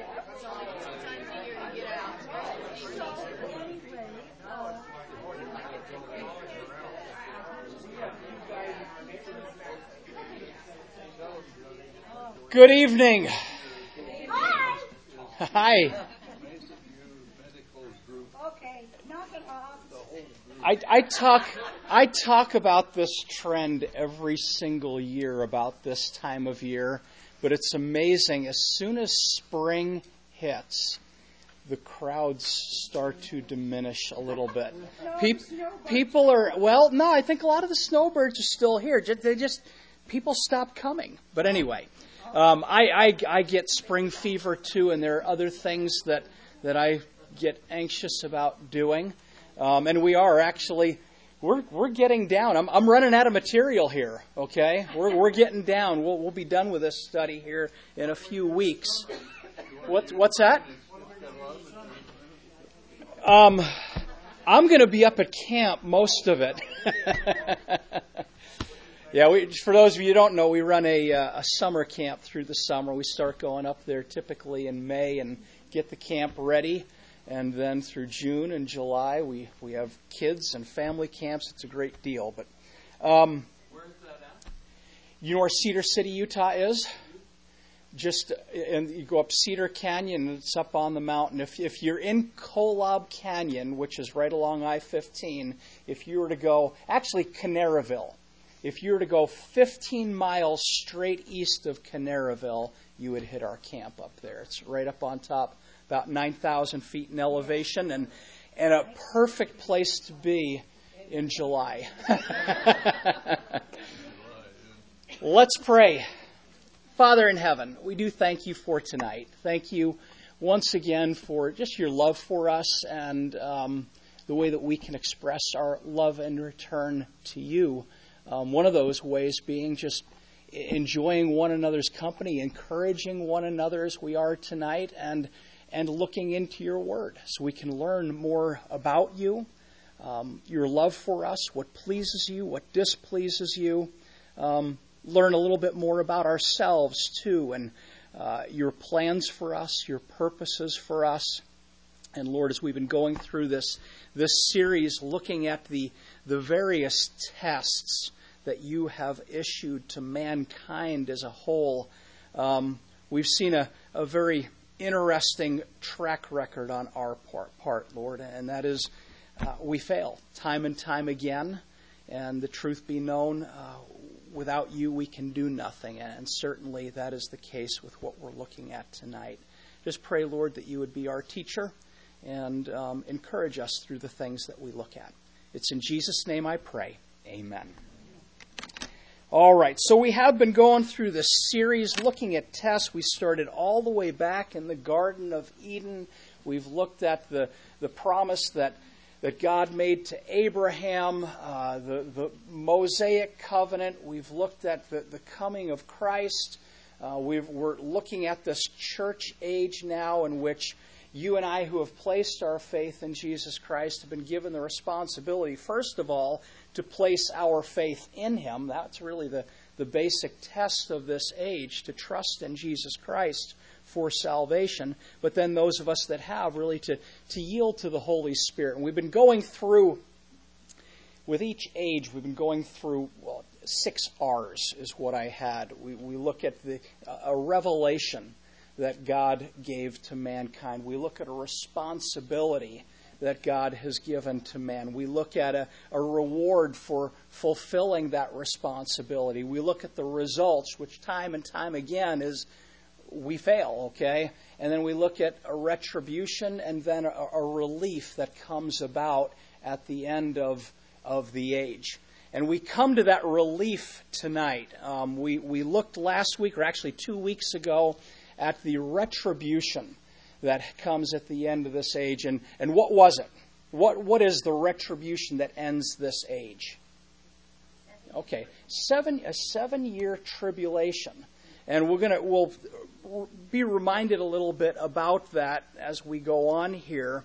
Good evening. Hi. Okay, knock it off. I talk about this trend every single year about this time of year, but it's amazing. As soon as spring hits, the crowds start to diminish a little bit. People are, I think a lot of the snowbirds are still here. People stop coming. But anyway, I get spring fever too, and there are other things that I get anxious about doing. And we are actually, we're getting down. I'm running out of material here. Okay, we're getting down. We'll be done with this study here in a few weeks. What's that? I'm going to be up at camp most of it. Yeah, for those of you who don't know, we run a summer camp through the summer. We start going up there typically in May and get the camp ready. And then through June and July, we have kids and family camps. It's a great deal. But where is that at? You know where Cedar City, Utah is? And you go up Cedar Canyon, and it's up on the mountain. If you're in Kolob Canyon, which is right along I-15, if you were to go, actually Canaraville, if you were to go 15 miles straight east of Canaraville, you would hit our camp up there. It's right up on top, about 9,000 feet in elevation, and a perfect place to be in July. Let's pray. Father in heaven, we do thank you for tonight. Thank you once again for just your love for us and the way that we can express our love in return to you. One of those ways being just enjoying one another's company, encouraging one another as we are tonight, and looking into your word so we can learn more about you, your love for us, what pleases you, what displeases you. Learn a little bit more about ourselves, too, and your plans for us, your purposes for us. And, Lord, as we've been going through this series, looking at the various tests that you have issued to mankind as a whole, we've seen a very interesting track record on our part, Lord, and that is we fail time and time again, and the truth be known, without you, we can do nothing, and certainly that is the case with what we're looking at tonight. Just pray, Lord, that you would be our teacher and encourage us through the things that we look at. It's in Jesus' name I pray. Amen. All right, so we have been going through this series looking at tests. We started all the way back in the Garden of Eden. We've looked at the promise that God made to Abraham, the Mosaic covenant. We've looked at the coming of Christ. We're looking at this church age now in which you and I who have placed our faith in Jesus Christ have been given the responsibility, first of all, to place our faith in Him. That's really the basic test of this age, to trust in Jesus Christ for salvation, but then those of us that have really to yield to the Holy Spirit. And we've been going through, with each age, we've been going through 6 R's is what I had. We look at a revelation that God gave to mankind. We look at a responsibility that God has given to man. We look at a reward for fulfilling that responsibility. We look at the results, which time and time again is we fail, okay? And then we look at a retribution and then a relief that comes about at the end of the age. And we come to that relief tonight. We looked last week, or actually 2 weeks ago, at the retribution that comes at the end of this age. And what was it? What is the retribution that ends this age? Okay, a 7-year tribulation. And we'll be reminded a little bit about that as we go on here.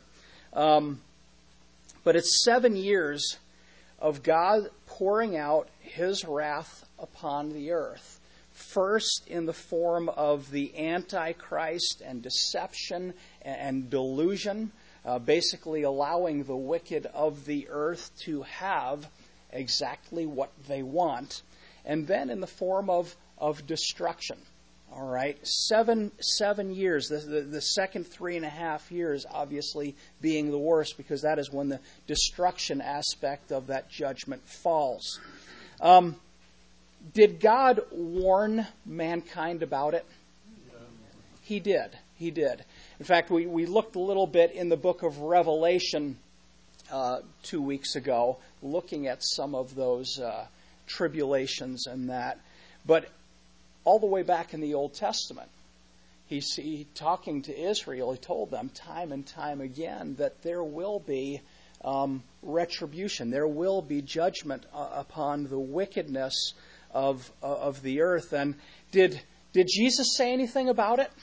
But it's 7 years of God pouring out His wrath upon the earth first in the form of the Antichrist and deception and delusion, basically allowing the wicked of the earth to have exactly what they want, and then in the form of destruction. All right, seven years, the second 3.5 years obviously being the worst, because that is when the destruction aspect of that judgment falls. Did God warn mankind about it? He did. He did. In fact, we looked a little bit in the book of Revelation 2 weeks ago, looking at some of those tribulations and that. But all the way back in the Old Testament, he talking to Israel, he told them time and time again that there will be retribution. There will be judgment upon the wickedness of the earth. And did Jesus say anything about it?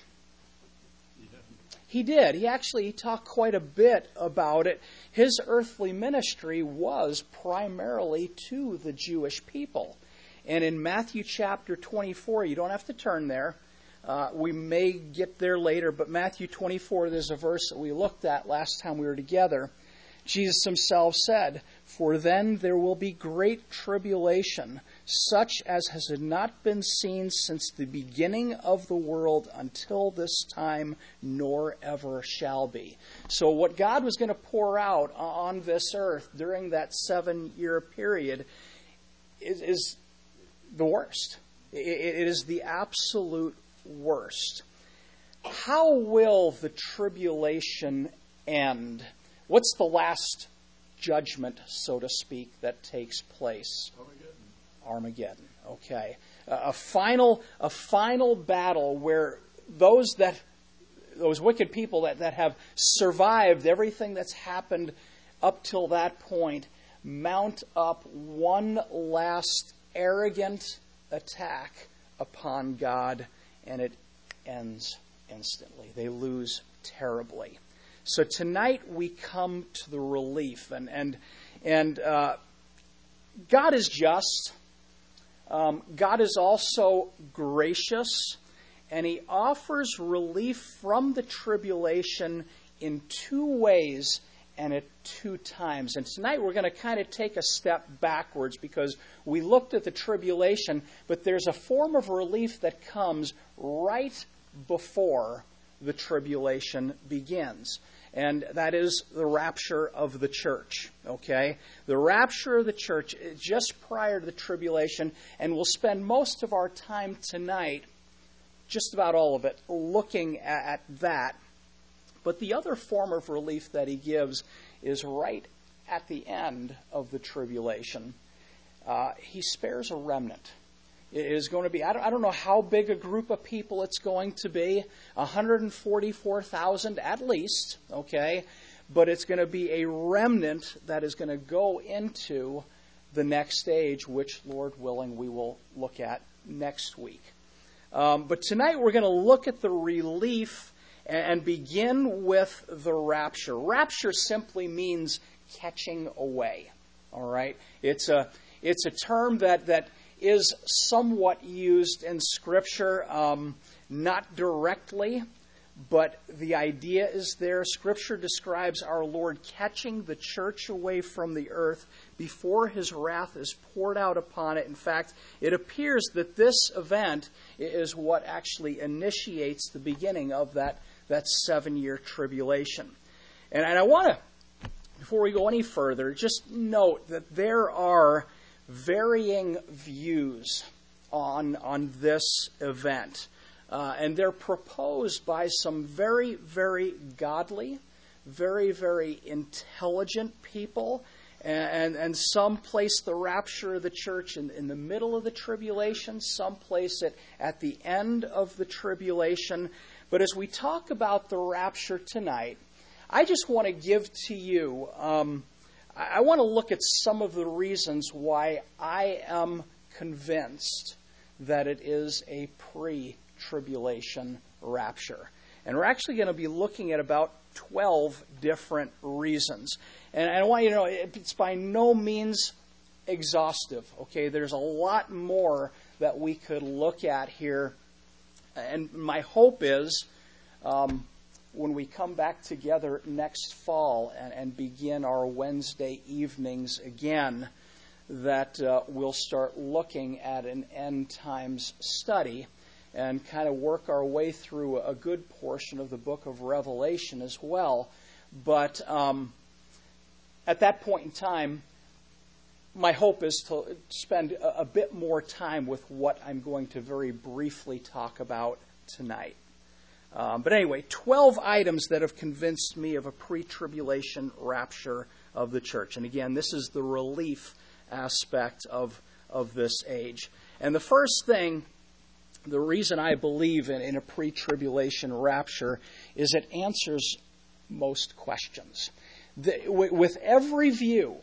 He did. He talked quite a bit about it. His earthly ministry was primarily to the Jewish people. And in Matthew chapter 24, you don't have to turn there. We may get there later, but Matthew 24, there's a verse that we looked at last time we were together. Jesus himself said, "For then there will be great tribulation, such as has not been seen since the beginning of the world until this time, nor ever shall be." So what God was going to pour out on this earth during that 7-year period is the worst. It is the absolute worst. How will the tribulation end? What's the last judgment, so to speak, that takes place? Armageddon. Okay. A final battle where those wicked people that have survived everything that's happened up till that point mount up one last arrogant attack upon God, and it ends instantly. They lose terribly. So tonight we come to the relief, and God is just. God is also gracious, and He offers relief from the tribulation in 2 ways and at 2 times. And tonight we're going to kind of take a step backwards, because we looked at the tribulation, but there's a form of relief that comes right before the tribulation begins. And that is the rapture of the church. Okay? The rapture of the church just prior to the tribulation, and we'll spend most of our time tonight, just about all of it, looking at that. But the other form of relief that He gives is right at the end of the tribulation. He spares a remnant. It is going to be, I don't know how big a group of people it's going to be, 144,000 at least, okay? But it's going to be a remnant that is going to go into the next stage, which, Lord willing, we will look at next week. But tonight we're going to look at the relief and begin with the rapture. Rapture simply means catching away. All right? It's a term that is somewhat used in Scripture, not directly, but the idea is there. Scripture describes our Lord catching the church away from the earth before His wrath is poured out upon it. In fact, it appears that this event is what actually initiates the beginning of that 7-year tribulation. And I want to, before we go any further, just note that there are varying views on this event. And they're proposed by some very, very godly, very, very intelligent people. And some place the rapture of the church in the middle of the tribulation. Some place it at the end of the tribulation. But as we talk about the rapture tonight, I just want to give to you, I want to look at some of the reasons why I am convinced that it is a pre-tribulation rapture. And we're actually going to be looking at about 12 different reasons. And I want you to know, it's by no means exhaustive. Okay, there's a lot more that we could look at here. And my hope is when we come back together next fall and begin our Wednesday evenings again, that we'll start looking at an end times study and kind of work our way through a good portion of the book of Revelation as well. But at that point in time, my hope is to spend a bit more time with what I'm going to very briefly talk about tonight. But anyway, 12 items that have convinced me of a pre-tribulation rapture of the church. And again, this is the relief aspect of this age. And the first thing, the reason I believe in a pre-tribulation rapture is it answers most questions. With every view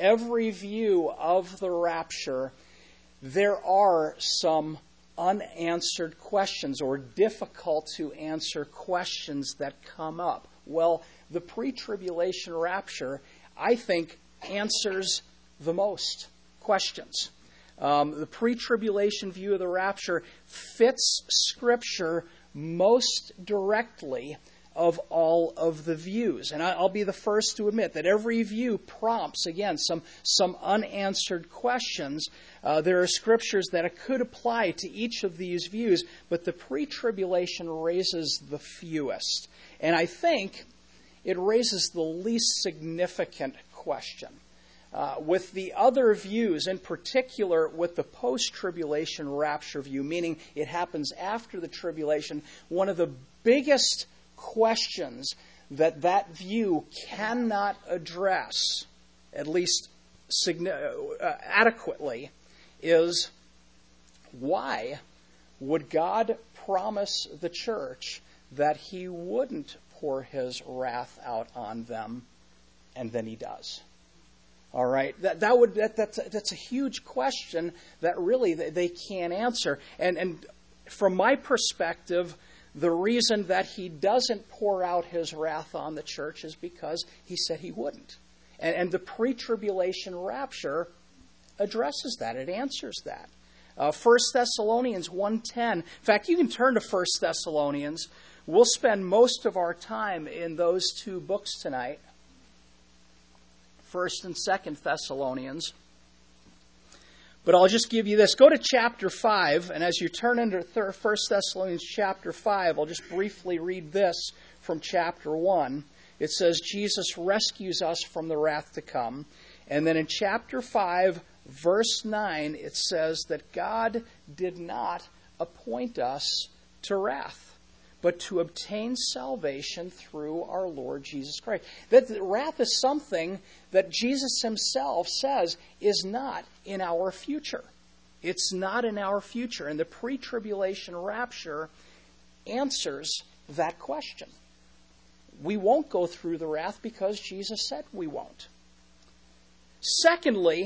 of the rapture, there are some unanswered questions or difficult to answer questions that come up. Well, the pre-tribulation rapture, I think, answers the most questions. The pre-tribulation view of the rapture fits Scripture most directly of all of the views. And I'll be the first to admit that every view prompts, again, some unanswered questions. There are scriptures that could apply to each of these views, but the pre-tribulation raises the fewest. And I think it raises the least significant question. With the other views, in particular with the post-tribulation rapture view, meaning it happens after the tribulation, one of the biggest questions that view cannot address, at least adequately, is why would God promise the church that He wouldn't pour His wrath out on them, and then He does? All right, that's a huge question that really they can't answer. And from my perspective, the reason that He doesn't pour out His wrath on the church is because He said He wouldn't. And the pre-tribulation rapture addresses that. It answers that. 1 Thessalonians 1:10. In fact, you can turn to 1 Thessalonians. We'll spend most of our time in those two books tonight. 1 and 2 Thessalonians. But I'll just give you this. Go to chapter 5, and as you turn into 1 Thessalonians chapter 5, I'll just briefly read this from chapter 1. It says, Jesus rescues us from the wrath to come. And then in chapter 5, verse 9, it says that God did not appoint us to wrath, but to obtain salvation through our Lord Jesus Christ. That wrath is something that Jesus Himself says is not in our future. It's not in our future. And the pre-tribulation rapture answers that question. We won't go through the wrath because Jesus said we won't. Secondly,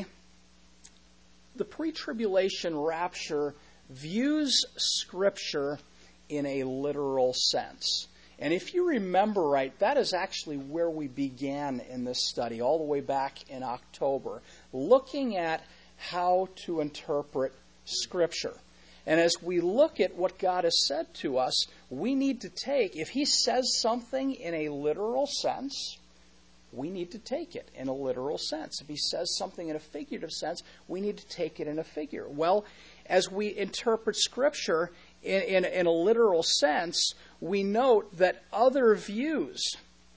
the pre-tribulation rapture views Scripture in a literal sense. And if you remember right, that is actually where we began in this study, all the way back in October, looking at how to interpret Scripture. And as we look at what God has said to us, we need to take, if He says something in a literal sense, we need to take it in a literal sense. If He says something in a figurative sense, we need to take it in a figure. Well, as we interpret Scripture in a literal sense, we note that other views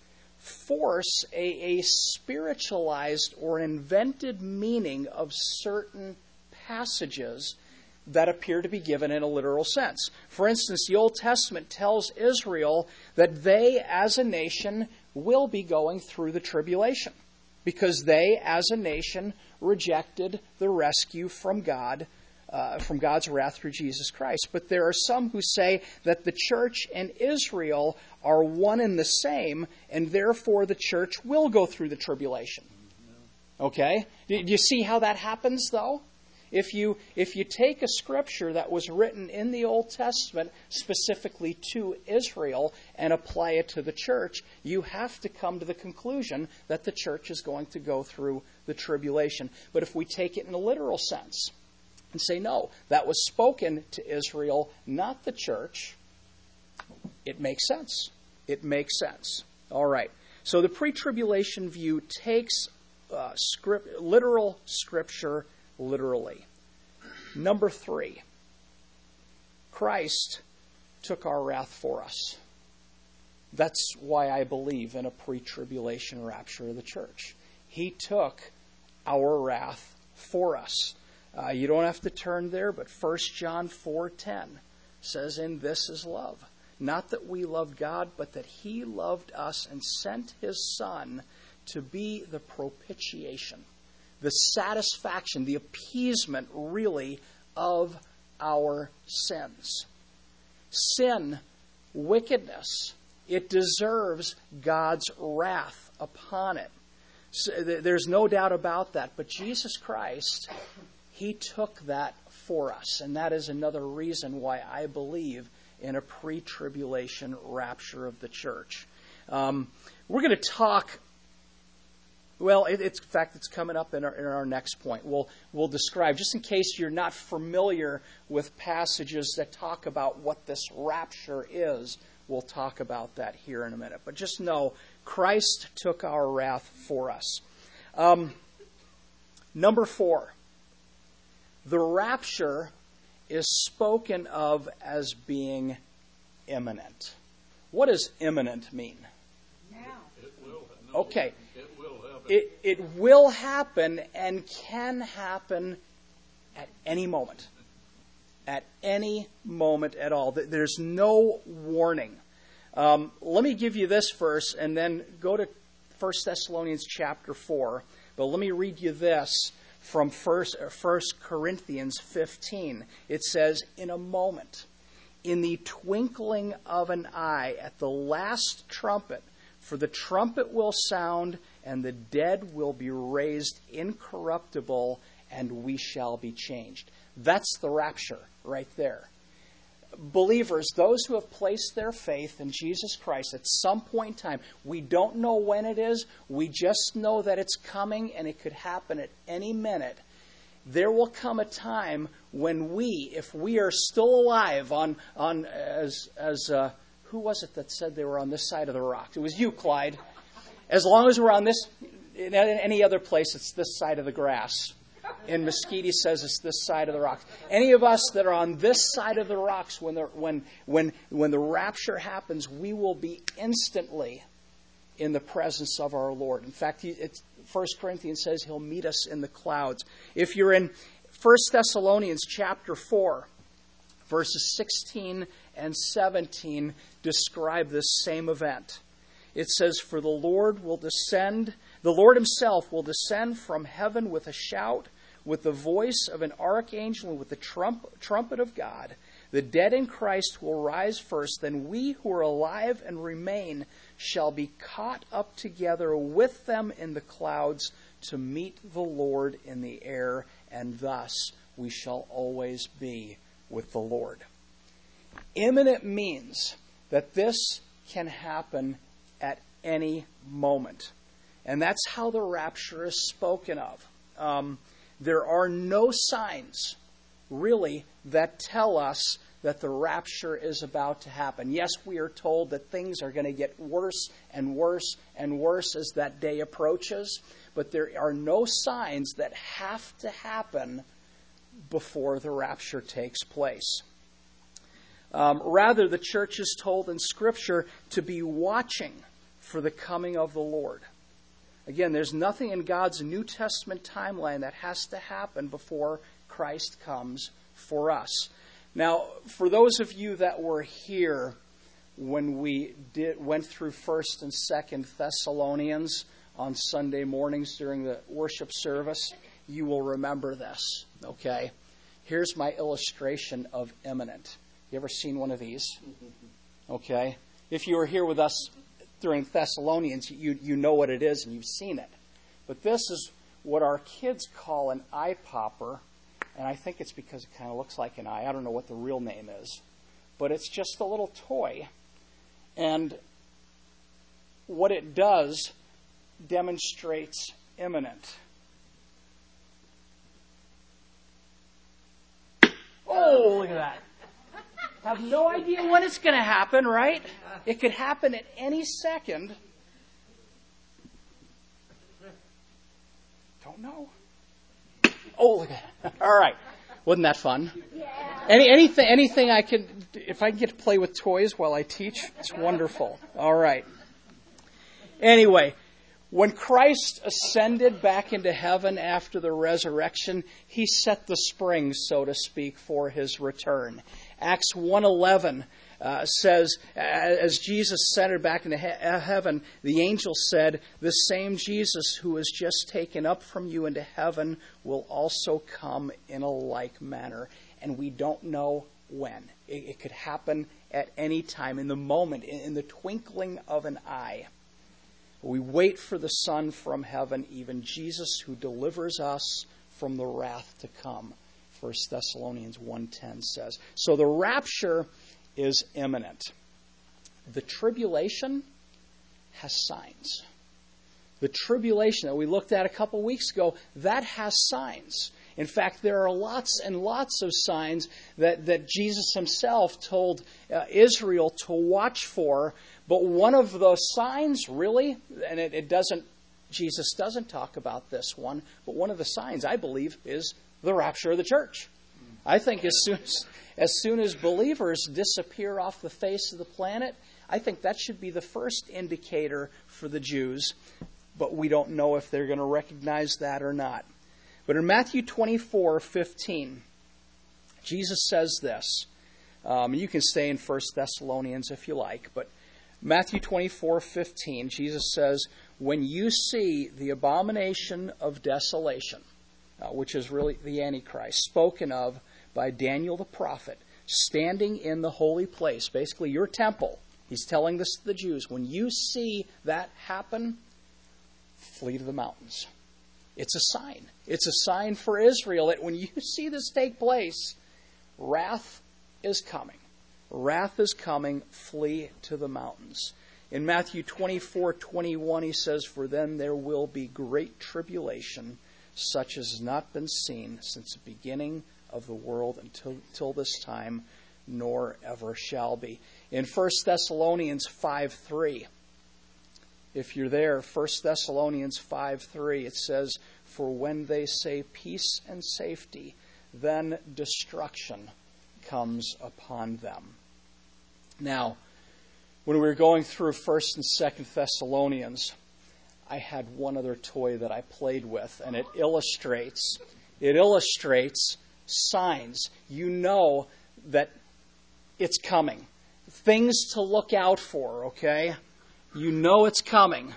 force a spiritualized or invented meaning of certain passages that appear to be given in a literal sense. For instance, the Old Testament tells Israel that they, as a nation, will be going through the tribulation because they, as a nation, rejected the rescue from God, from God's wrath through Jesus Christ. But there are some who say that the church and Israel are one and the same, and therefore the church will go through the tribulation. Okay? Do you see how that happens, though? If you take a scripture that was written in the Old Testament specifically to Israel and apply it to the church, you have to come to the conclusion that the church is going to go through the tribulation. But if we take it in a literal sense, and say, no, that was spoken to Israel, not the church. It makes sense. It makes sense. All right. So the pre-tribulation view takes literal Scripture literally. Number 3, Christ took our wrath for us. That's why I believe in a pre-tribulation rapture of the church. He took our wrath for us. You don't have to turn there, but 1 John 4:10 says, "In this is love. Not that we loved God, but that He loved us and sent His Son to be the propitiation, the satisfaction, the appeasement, really, of our sins." Sin, wickedness, it deserves God's wrath upon it. So there's no doubt about that. But Jesus Christ, He took that for us. And that is another reason why I believe in a pre-tribulation rapture of the church. We're going to talk, well, in fact, it's coming up in our next point. We'll describe, just in case you're not familiar with passages that talk about what this rapture is, we'll talk about that here in a minute. But just know, Christ took our wrath for us. Number 4, the rapture is spoken of as being imminent. What does imminent mean? Now. Okay. It will happen and can happen at any moment. At any moment at all. There's no warning. Let me give you this verse and then go to 1 Thessalonians chapter 4. But let me read you this from 1 Corinthians 15. It says, "In a moment, in the twinkling of an eye, at the last trumpet, for the trumpet will sound, and the dead will be raised incorruptible, and we shall be changed." That's the rapture right there. Believers, those who have placed their faith in Jesus Christ at some point in time, we don't know when it is, we just know that it's coming and it could happen at any minute. There will come a time when we, if we are still alive who was it that said they were on this side of the rock? It was you, Clyde. As long as we're on this, in any other place, it's this side of the grass. And Mesquite says it's this side of the rocks. Any of us that are on this side of the rocks, when the rapture happens, we will be instantly in the presence of our Lord. In fact, 1 Corinthians says He'll meet us in the clouds. If you're in 1 Thessalonians chapter 4, verses 16 and 17 describe this same event. It says, "For the Lord Himself will descend from heaven with a shout, with the voice of an archangel, and with the trumpet of God. The dead in Christ will rise first. Then we who are alive and remain shall be caught up together with them in the clouds to meet the Lord in the air, and thus we shall always be with the Lord." Imminent means that this can happen at any moment. And that's how the rapture is spoken of. There are no signs, really, that tell us that the rapture is about to happen. Yes, we are told that things are going to get worse and worse and worse as that day approaches, but there are no signs that have to happen before the rapture takes place. Rather, the church is told in Scripture to be watching for the coming of the Lord. Again, there's nothing in God's New Testament timeline that has to happen before Christ comes for us. Now, for those of you that were here when we went through 1st and 2nd Thessalonians on Sunday mornings during the worship service, you will remember this, okay? Here's my illustration of imminent. You ever seen one of these? Okay. If you were here with us during Thessalonians, you know what it is and you've seen it. But this is what our kids call an eye popper, and I think it's because it kind of looks like an eye. I don't know what the real name is. But it's just a little toy. And what it does demonstrates imminent. Oh, look at that. Have no idea when it's going to happen, right? It could happen at any second. Don't know. Oh, look at that. All right. Wasn't that fun? Yeah. Anything I could, if I can get to play with toys while I teach, it's wonderful. All right. Anyway, when Christ ascended back into heaven after the resurrection, he set the springs, so to speak, for his return. Acts 1:11 says, as Jesus ascended back into heaven, the angel said, "The same Jesus who was just taken up from you into heaven will also come in a like manner." And we don't know when. It could happen at any time, in the moment, in the twinkling of an eye. We wait for the Son from heaven, even Jesus who delivers us from the wrath to come, 1 Thessalonians 1:10 says. So the rapture is imminent. The tribulation has signs. The tribulation that we looked at a couple weeks ago, that has signs. In fact, there are lots and lots of signs that Jesus himself told Israel to watch for. But one of those signs, really, and Jesus doesn't talk about this one, but one of the signs, I believe, is the rapture of the church. I think as soon as believers disappear off the face of the planet, I think that should be the first indicator for the Jews. But we don't know if they're going to recognize that or not. But in Matthew 24:15, Jesus says this. You can stay in 1 Thessalonians if you like, but Matthew 24:15, Jesus says, "When you see the abomination of desolation," which is really the Antichrist, spoken of by Daniel the prophet, standing in the holy place, basically your temple. He's telling this to the Jews. When you see that happen, flee to the mountains. It's a sign. It's a sign for Israel that when you see this take place, wrath is coming. Wrath is coming. Flee to the mountains. In Matthew 24:21, he says, "For then there will be great tribulation, such as has not been seen since the beginning of the world until this time, nor ever shall be." In 1 Thessalonians 5:3, if you're there, 1 Thessalonians 5:3, it says, "For when they say peace and safety, then destruction comes upon them." Now, when we were going through 1 and 2 Thessalonians, I had one other toy that I played with, and it illustrates signs. You know that it's coming. Things to look out for, okay? You know it's coming.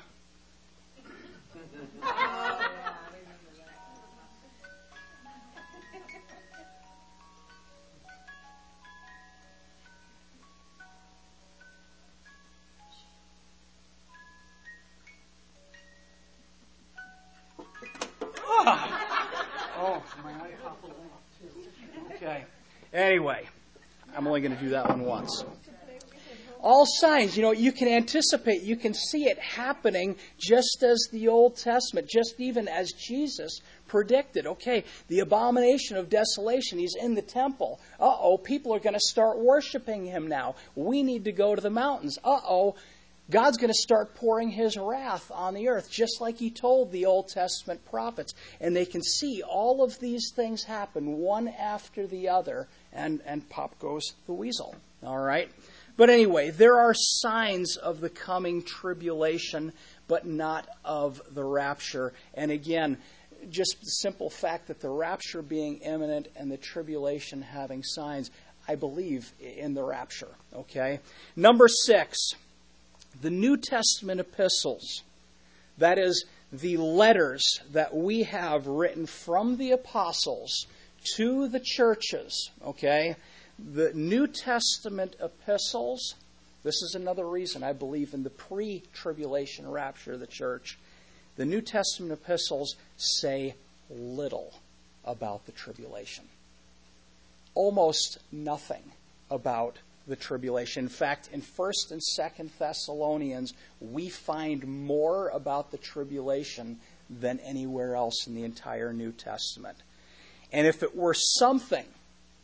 Oh, my eye popped off too. Okay. Anyway, I'm only going to do that one once. All signs, you can anticipate, you can see it happening just as the Old Testament, just even as Jesus predicted. Okay, the abomination of desolation, he's in the temple. People are going to start worshiping him now. We need to go to the mountains. God's going to start pouring his wrath on the earth, just like he told the Old Testament prophets. And they can see all of these things happen one after the other, and pop goes the weasel. All right? But anyway, there are signs of the coming tribulation, but not of the rapture. And again, just the simple fact that the rapture being imminent and the tribulation having signs, I believe in the rapture. Okay? Number 6, the New Testament epistles. That is, the letters that we have written from the apostles to the churches. Okay? The New Testament epistles, this is another reason I believe in the pre-tribulation rapture of the church. The New Testament epistles say little about the tribulation. Almost nothing about the tribulation. In fact, in 1 and 2 Thessalonians, we find more about the tribulation than anywhere else in the entire New Testament. And if it were something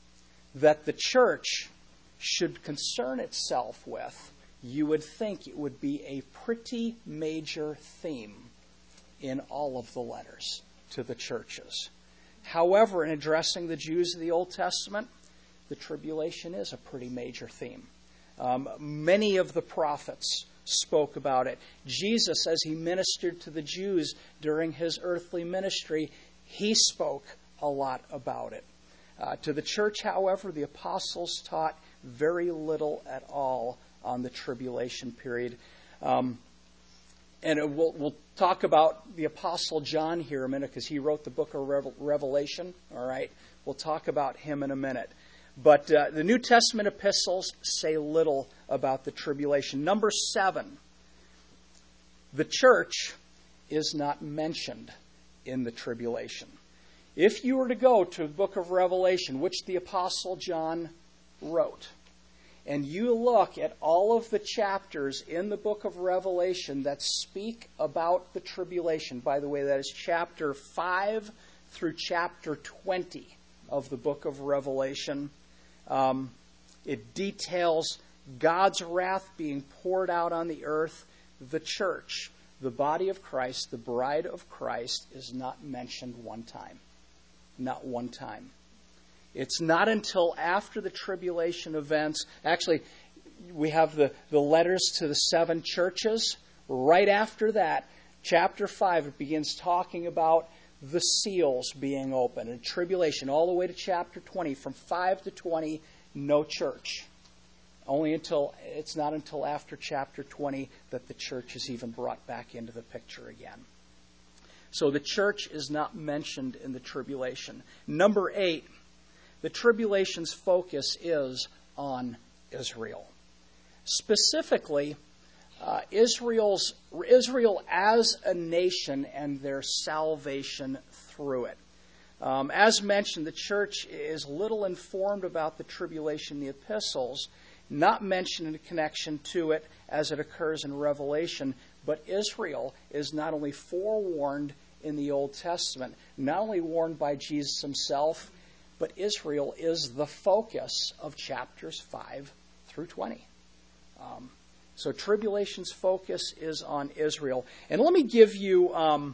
that the church should concern itself with, you would think it would be a pretty major theme in all of the letters to the churches. However, in addressing the Jews of the Old Testament, the tribulation is a pretty major theme. Many of the prophets spoke about it. Jesus, as he ministered to the Jews during his earthly ministry, he spoke a lot about it. To the church, however, the apostles taught very little at all on the tribulation period. And we'll talk about the Apostle John here a minute because he wrote the book of Revelation. All right, we'll talk about him in a minute. But the New Testament epistles say little about the tribulation. Number 7, the church is not mentioned in the tribulation. If you were to go to the book of Revelation, which the Apostle John wrote, and you look at all of the chapters in the book of Revelation that speak about the tribulation, by the way, that is chapter 5 through chapter 20 of the book of Revelation, it details God's wrath being poured out on the earth. The church, the body of Christ, the bride of Christ, is not mentioned one time. Not one time. It's not until after the tribulation events. Actually, we have the letters to the 7 churches. Right after that, chapter 5, it begins talking about the seals being open and tribulation all the way to chapter 20. From 5 to 20, no church. It's not until after chapter 20 that the church is even brought back into the picture again. So the church is not mentioned in the tribulation. Number 8, the tribulation's focus is on Israel. Specifically, Israel as a nation and their salvation through it. As mentioned, the church is little informed about the tribulation in the epistles, not mentioned in connection to it as it occurs in Revelation, but Israel is not only forewarned in the Old Testament, not only warned by Jesus himself, but Israel is the focus of chapters 5 through 20. So tribulation's focus is on Israel. And let me give you,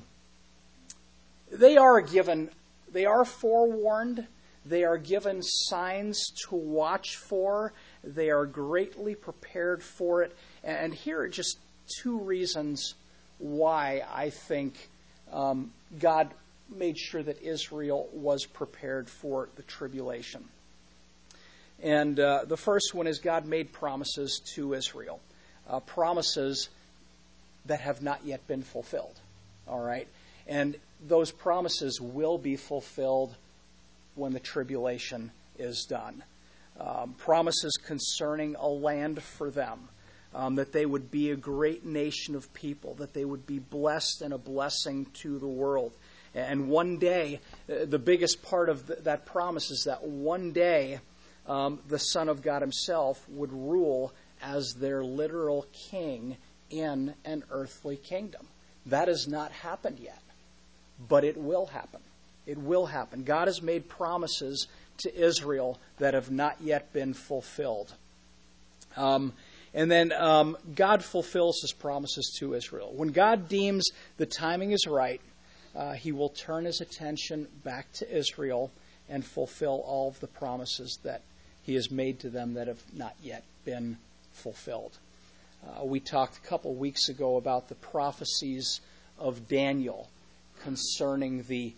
they are forewarned, they are given signs to watch for, they are greatly prepared for it. And here are just 2 reasons why I think God made sure that Israel was prepared for the tribulation. And the first one is God made promises to Israel. Promises that have not yet been fulfilled. All right? And those promises will be fulfilled when the tribulation is done. Promises concerning a land for them. That they would be a great nation of people. That they would be blessed and a blessing to the world. And one day, the biggest part of that promise is that one day the Son of God himself would rule as their literal king in an earthly kingdom. That has not happened yet, but it will happen. It will happen. God has made promises to Israel that have not yet been fulfilled. And then God fulfills his promises to Israel. When God deems the timing is right, he will turn his attention back to Israel and fulfill all of the promises that he has made to them that have not yet been fulfilled. We talked a couple weeks ago about the prophecies of Daniel concerning the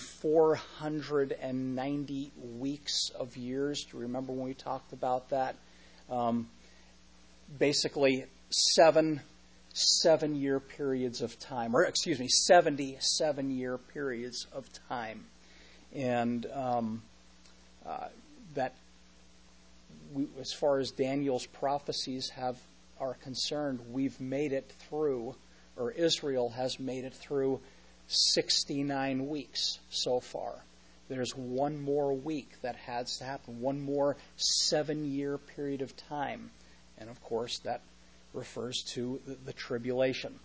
490 weeks of years. Do you remember when we talked about that? Basically, 7-year periods of time, 77-year periods of time. And that, as far as Daniel's prophecies are concerned, we've made it through, or Israel has made it through 69 weeks so far. There's one more week that has to happen, one more 7-year period of time. And of course, that refers to the tribulation.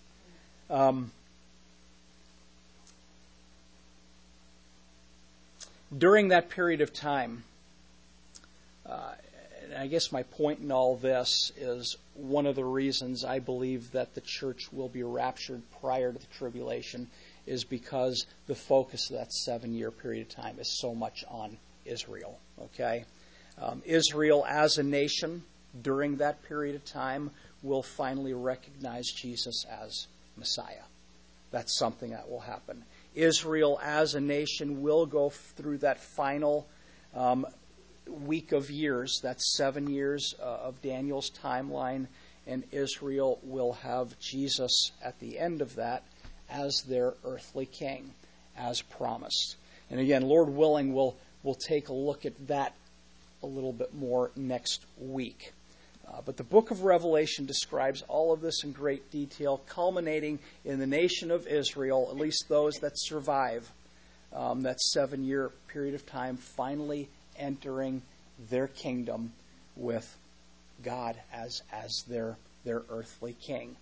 During that period of time, And I guess my point in all this is one of the reasons I believe that the church will be raptured prior to the tribulation is because the focus of that 7-year period of time is so much on Israel. Okay, Israel as a nation during that period of time will finally recognize Jesus as Messiah. That's something that will happen. Israel as a nation will go through that final week of years, that's 7 years of Daniel's timeline, and Israel will have Jesus at the end of that as their earthly king, as promised. And again, Lord willing, we'll take a look at that a little bit more next week. But the book of Revelation describes all of this in great detail, culminating in the nation of Israel, at least those that survive that 7-year period of time, finally entering their kingdom with God as their earthly king.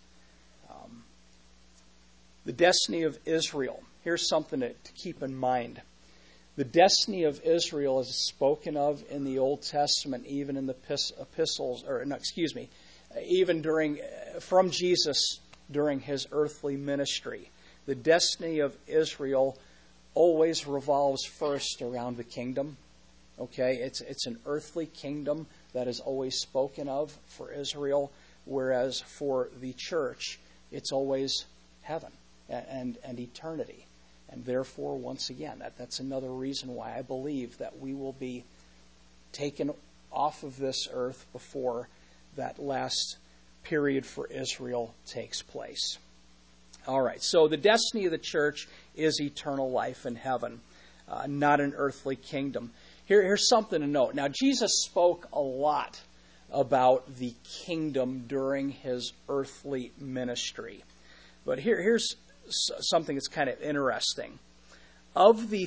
The destiny of Israel. Here's something to keep in mind. The destiny of Israel is spoken of in the Old Testament, even in the epistles, even from Jesus during his earthly ministry. The destiny of Israel always revolves first around the kingdom. Okay, it's an earthly kingdom that is always spoken of for Israel, whereas for the church, it's always heaven and eternity. And therefore, once again, that's another reason why I believe that we will be taken off of this earth before that last period for Israel takes place. All right, so the destiny of the church is eternal life in heaven, not an earthly kingdom. Here's something to note. Now, Jesus spoke a lot about the kingdom during his earthly ministry. But here's something that's kind of interesting. Of the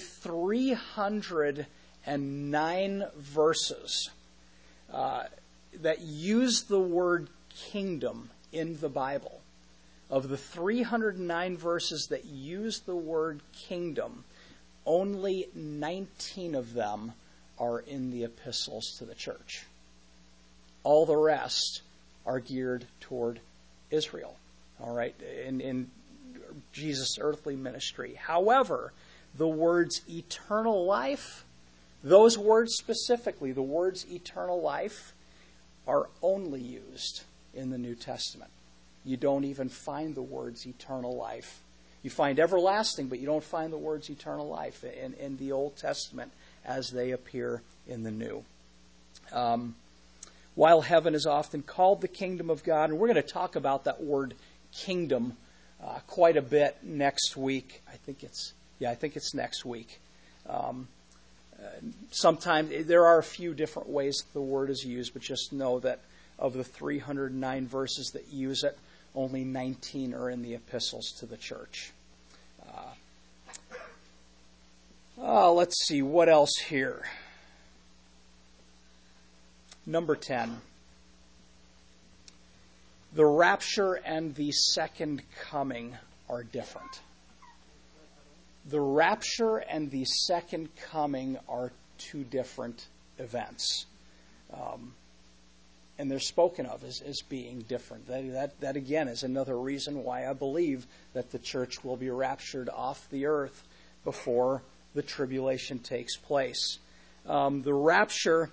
309 verses that use the word kingdom in the Bible, of the 309 verses that use the word kingdom, only 19 of them are in the epistles to the church. All the rest are geared toward Israel. All right, in Jesus' earthly ministry. However, the words eternal life, those words specifically, the words eternal life, are only used in the New Testament. You don't even find the words eternal life. You find everlasting, but you don't find the words eternal life in the Old Testament as they appear in the New. While heaven is often called the kingdom of God, and we're going to talk about that word kingdom quite a bit next week. I think it's next week. Sometimes there are a few different ways the word is used, but just know that of the 309 verses that use it, only 19 are in the epistles to the church. Let's see, what else here? Number 10. The rapture and the second coming are different. The rapture and the second coming are two different events. And they're spoken of as being different. That again is another reason why I believe that the church will be raptured off the earth before the tribulation takes place. In the rapture,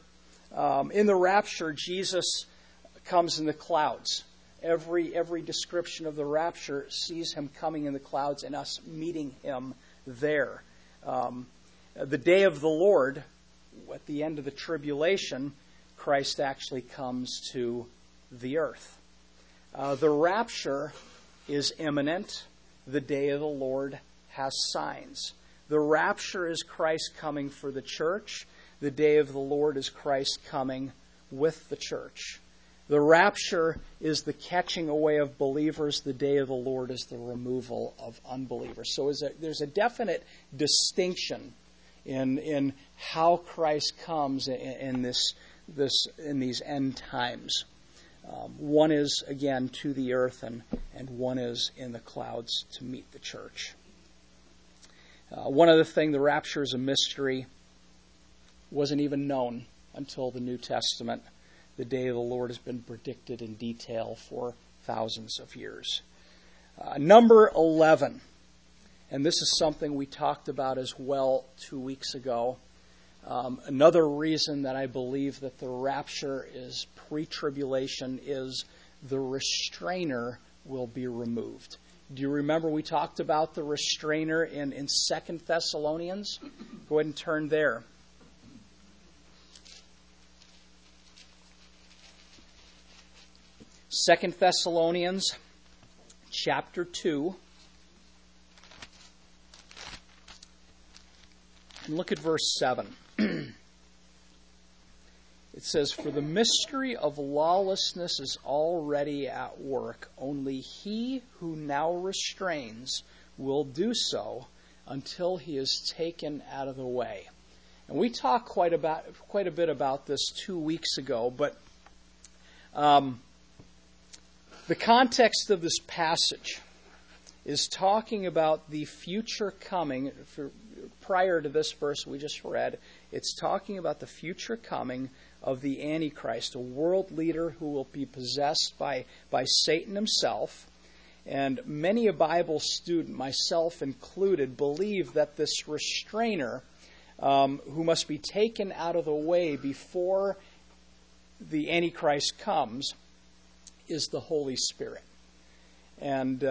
Jesus comes in the clouds. Every description of the rapture sees him coming in the clouds and us meeting him there. The day of the Lord, at the end of the tribulation, Christ actually comes to the earth. The rapture is imminent. The day of the Lord has signs. The rapture is Christ coming for the church. The day of the Lord is Christ coming with the church. The rapture is the catching away of believers. The day of the Lord is the removal of unbelievers. So there's a definite distinction in how Christ comes in these end times. One is, again, to the earth, and one is in the clouds to meet the church. One other thing, the rapture is a mystery. Wasn't even known until the New Testament. The day of the Lord has been predicted in detail for thousands of years. Number 11, and this is something we talked about as well 2 weeks ago. Another reason that I believe that the rapture is pre-tribulation is the restrainer will be removed. Do you remember we talked about the restrainer in 2 Thessalonians? Go ahead and turn there. Second Thessalonians chapter 2. And look at verse 7. It says, "For the mystery of lawlessness is already at work. Only he who now restrains will do so until he is taken out of the way." And we talked quite a bit about this 2 weeks ago, but the context of this passage is talking about the future coming. Prior to this verse we just read, it's talking about the future coming of the Antichrist, a world leader who will be possessed by Satan himself. And many a Bible student, myself included, believe that this restrainer, who must be taken out of the way before the Antichrist comes, is the Holy Spirit. And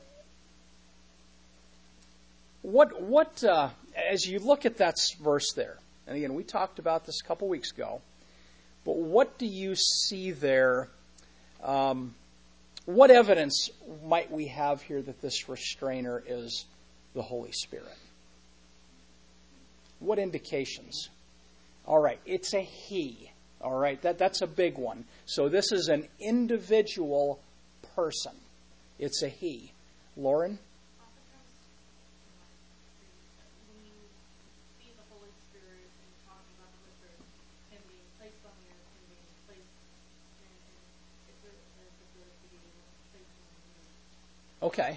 as you look at that verse there, and again, we talked about this a couple weeks ago, but what do you see there? What evidence might we have here that this restrainer is the Holy Spirit? What indications? All right, it's a he. All right, that's a big one. So this is an individual person. It's a he. Lauren? Okay.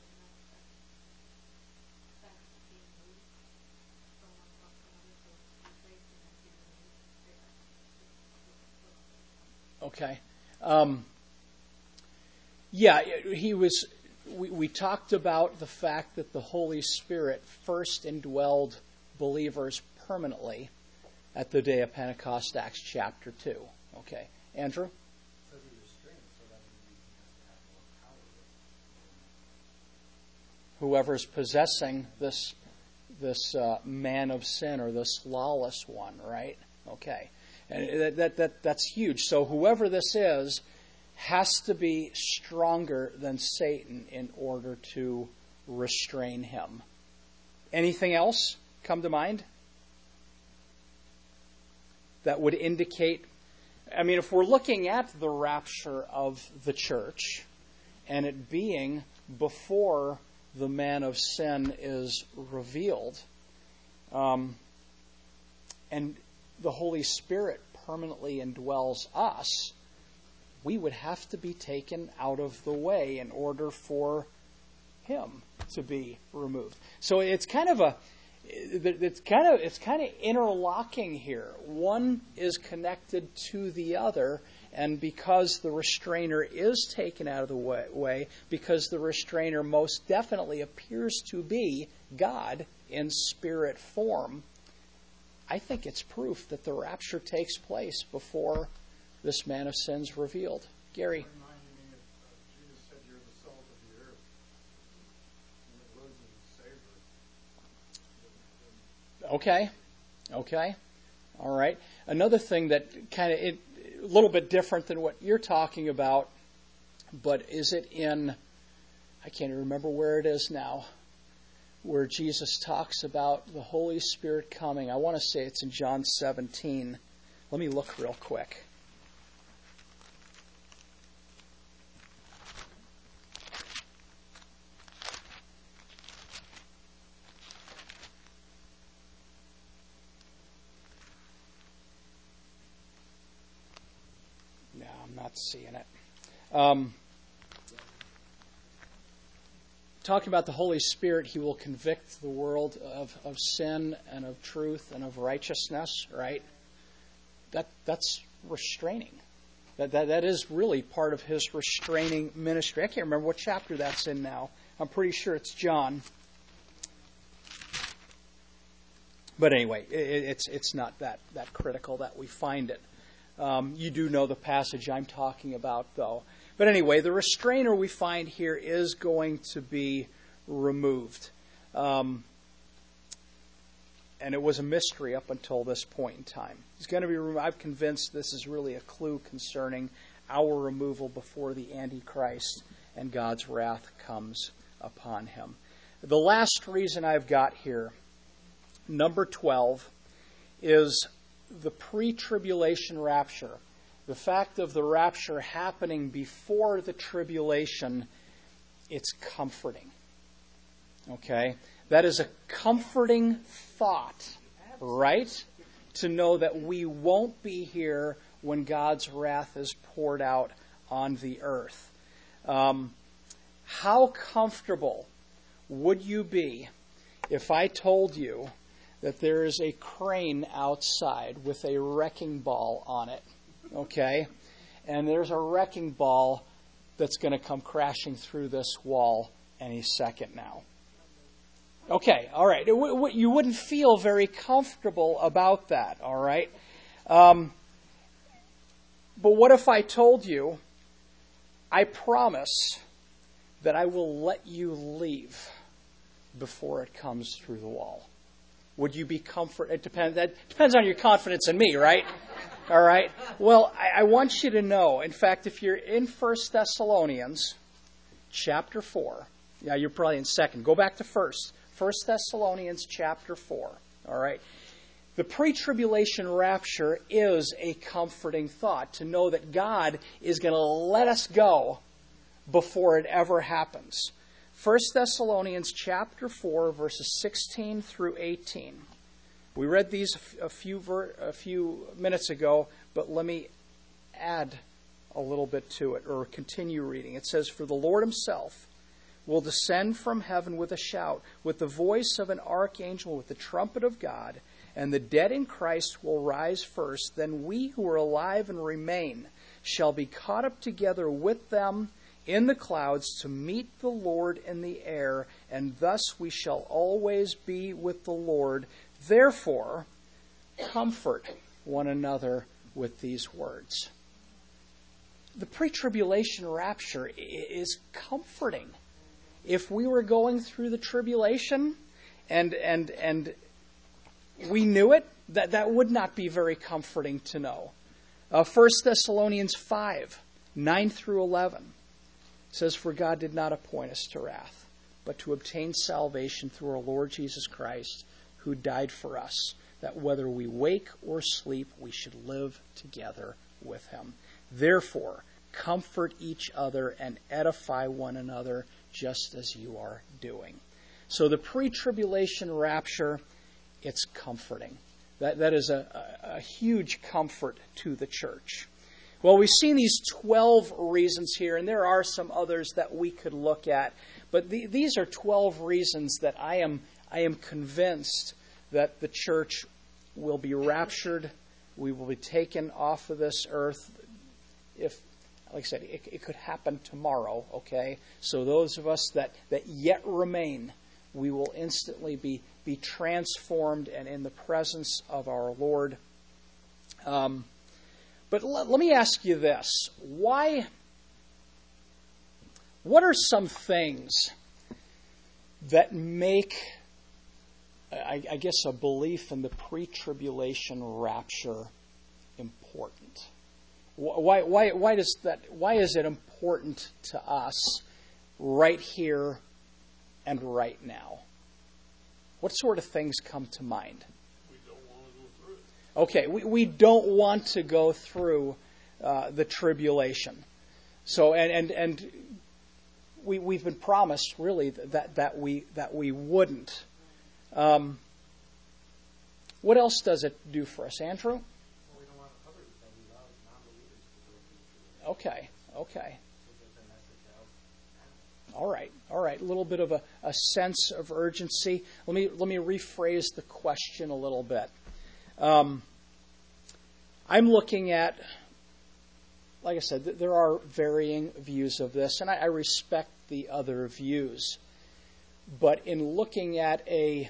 Okay. We talked about the fact that the Holy Spirit first indwelled believers permanently at the day of Pentecost, Acts chapter 2. Okay. Andrew? Whoever's possessing this man of sin or this lawless one, right? Okay. And that's huge. So whoever this is has to be stronger than Satan in order to restrain him. Anything else come to mind that would indicate? I mean, if we're looking at the rapture of the church and it being before the man of sin is revealed, and the Holy Spirit permanently indwells us, we would have to be taken out of the way in order for him to be removed. So it's kind of interlocking here. One is connected to the other, and because the restrainer is taken out of the way, because the restrainer most definitely appears to be God in spirit form, I think it's proof that the rapture takes place before this man of sin's revealed. Gary? Jesus said you're the salt of the earth, and it was in savor. Okay. All right. Another thing that kind of a little bit different than what you're talking about, but is it in, I can't even remember where it is now, where Jesus talks about the Holy Spirit coming. I want to say it's in John 17. Let me look real quick. No, I'm not seeing it. Talking about the Holy Spirit, He will convict the world of sin and of truth and of righteousness, right? that's restraining. That is really part of his restraining ministry. I can't remember what chapter that's in now. I'm pretty sure it's John. But anyway, it's not that critical that we find it. You do know the passage I'm talking about, though. But anyway, the restrainer we find here is going to be removed. And it was a mystery up until this point in time. It's going to be removed. I'm convinced this is really a clue concerning our removal before the Antichrist and God's wrath comes upon him. The last reason I've got here, number 12, is the pre-tribulation rapture. The fact of the rapture happening before the tribulation, it's comforting. Okay? That is a comforting thought, right? To know that we won't be here when God's wrath is poured out on the earth. How comfortable would you be if I told you that there is a crane outside with a wrecking ball on it, okay? And there's a wrecking ball that's going to come crashing through this wall any second now. Okay, all right. You wouldn't feel very comfortable about that, all right? But what if I told you, I promise that I will let you leave before it comes through the wall? Would you be comforted? That depends on your confidence in me, right? All right. Well, I want you to know, in fact, if you're in 1 Thessalonians chapter 4, yeah, you're probably in 2nd. Go back to 1st. 1 Thessalonians chapter 4. All right. The pre-tribulation rapture is a comforting thought to know that God is going to let us go before it ever happens. 1 Thessalonians chapter 4, verses 16 through 18. We read these a few minutes ago, but let me add a little bit to it, or continue reading. It says, "For the Lord himself will descend from heaven with a shout, with the voice of an archangel, with the trumpet of God, and the dead in Christ will rise first. Then we who are alive and remain shall be caught up together with them in the clouds to meet the Lord in the air, and thus we shall always be with the Lord. Therefore, comfort one another with these words." The pre-tribulation rapture is comforting. If we were going through the tribulation and we knew it, that would not be very comforting to know. 1 Thessalonians 5, 9 through 11 says, "For God did not appoint us to wrath, but to obtain salvation through our Lord Jesus Christ, who died for us, that whether we wake or sleep, we should live together with him. Therefore, comfort each other and edify one another, just as you are doing." So the pre-tribulation rapture, it's comforting. That is a huge comfort to the church. Well, we've seen these 12 reasons here, and there are some others that we could look at. But these are 12 reasons that I am convinced that the church will be raptured. We will be taken off of this earth. If, like I said, it could happen tomorrow, okay? So those of us that yet remain, we will instantly be transformed and in the presence of our Lord. But let me ask you this. What are some things that make, I guess, a belief in the pre-tribulation rapture important? Why is it important to us right here and right now? What sort of things come to mind? We don't want to go through it. Okay, we don't want to go through the tribulation. So, and we've been promised really that we wouldn't. What else does it do for us, Andrew? Well, we don't want to cover it, we allow non-believers to go through the tribulation. Okay. To get the message out. All right. A little bit of a sense of urgency. Let me rephrase the question a little bit. I'm looking at, like I said, there are varying views of this, and I respect the other views. But in looking at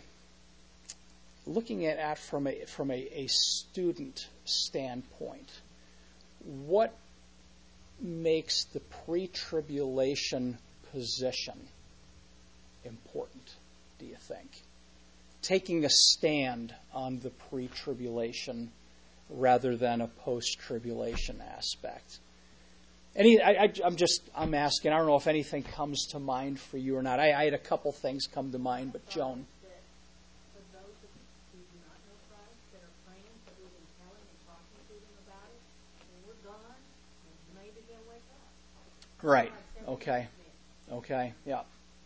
from a student standpoint, what makes the pre-tribulation position important, do you think? Taking a stand on the pre-tribulation rather than a post-tribulation aspect. I'm asking. I don't know if anything comes to mind for you or not. I had a couple things come to mind, but Joan. For those who do not know Christ, that are praying, that we've been telling and talking to them about it, when we're gone, maybe they'll wake up. Right. Okay. Okay. Yeah.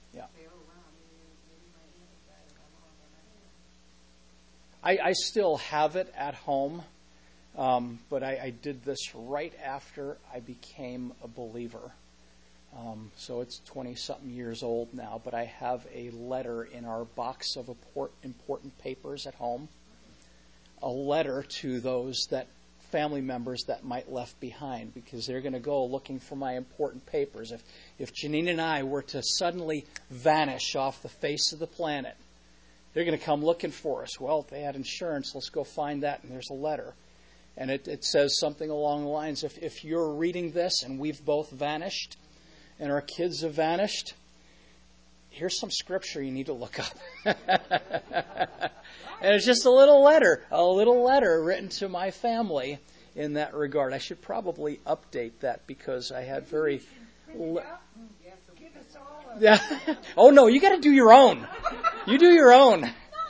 I still have it at home, but I did this right after I became a believer. So it's 20-something years old now, but I have a letter in our box of important papers at home, a letter to those family members that might left behind, because they're going to go looking for my important papers. If Janine and I were to suddenly vanish off the face of the planet, they're going to come looking for us. Well, they had insurance. Let's go find that. And there's a letter. And it says something along the lines, if you're reading this and we've both vanished and our kids have vanished, here's some scripture you need to look up. And it's just a little letter written to my family in that regard. I should probably update that because I had very... Yeah. Oh, no, you got to do your own. You do your own.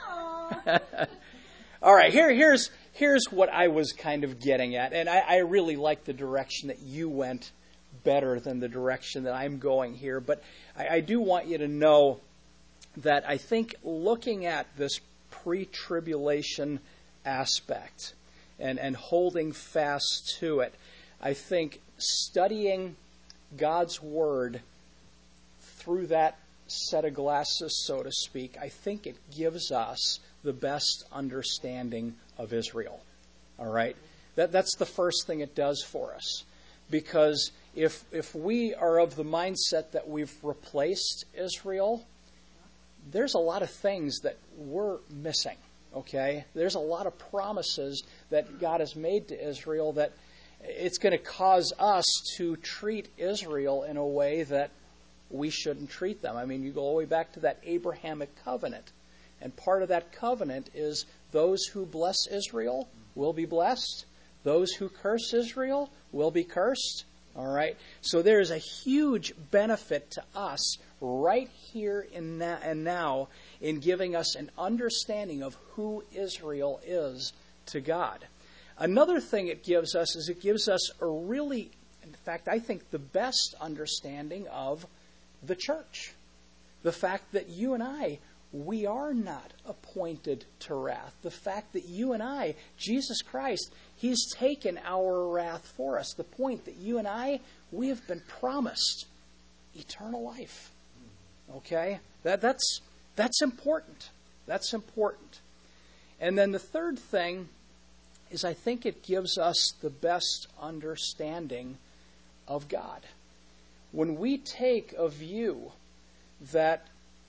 No. All right, here's what I was kind of getting at. And I really like the direction that you went better than the direction that I'm going here. But I do want you to know that I think looking at this pre-tribulation aspect and holding fast to it, I think studying God's Word through that set of glasses, so to speak, I think it gives us the best understanding of Israel. All right? That's the first thing it does for us. Because if we are of the mindset that we've replaced Israel, there's a lot of things that we're missing. Okay? There's a lot of promises that God has made to Israel that it's going to cause us to treat Israel in a way that we shouldn't treat them. I mean, you go all the way back to that Abrahamic covenant. And part of that covenant is those who bless Israel will be blessed. Those who curse Israel will be cursed. All right? So there is a huge benefit to us right here and now in giving us an understanding of who Israel is to God. Another thing it gives us is it gives us a really, in fact, I think the best understanding of the church. The fact that you and I, we are not appointed to wrath. The fact that you and I, Jesus Christ, He's taken our wrath for us. The point that you and I, we have been promised eternal life. Okay? That's important. That's important. And then the third thing is I think it gives us the best understanding of God. When we take a view that